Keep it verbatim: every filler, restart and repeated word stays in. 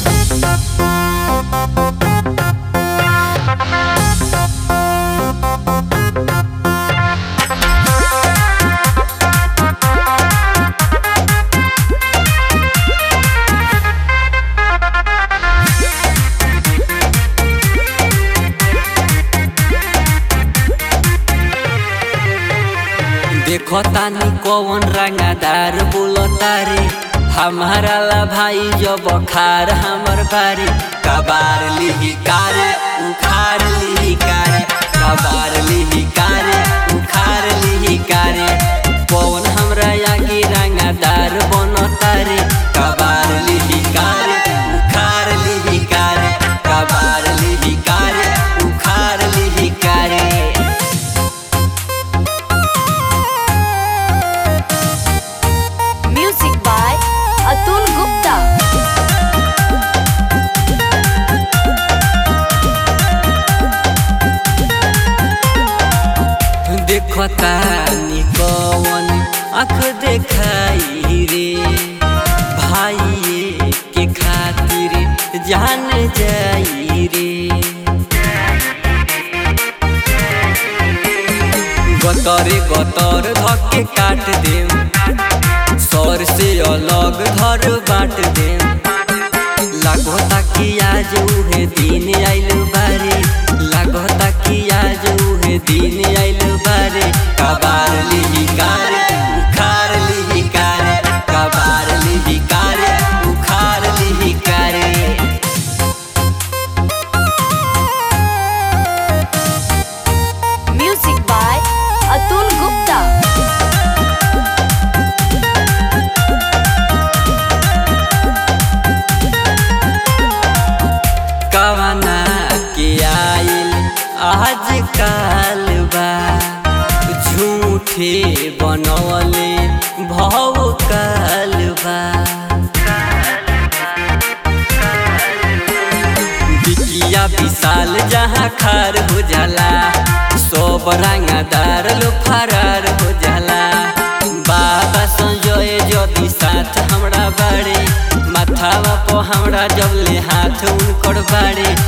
देखो तानी कौन रंगदार बोलता रे हमारा ला भाई जो बखार हमर बारी कबार लिही कारे उखार लिही कारे कबार लिही कारे उखार लिही कारे कौन हमरा आगे रंगदार बनता रे कबार लिही कारे उखार लिही कारे कबार लिही कारे उखार लिही कारे। Music by Atul Gupta. देखो तानी कौन आँख देखाई रे भाई के खातिर जान जाई रे गतरे गतर धके काट देम सर से अलग धर बाट देम लागो ताकि आज उहे दिन आइल बारे लागो ताकि आज उहे दिन आइल बारे कबार लिही कारे उखार लिही कारे कबार लिही कारे उखार लिही कारे। Music by Atul Gupta. कवना के आइल आज काल बा झूठे बनवले भव काल बा बिकिया विशाल जहाँ खार हो जाला सब रंगदार लो फरार हो जाला बाबा संजय जदि साथ हमरा बाड़े माथावा पो हमरा जब ले हाथ उनकर बाड़े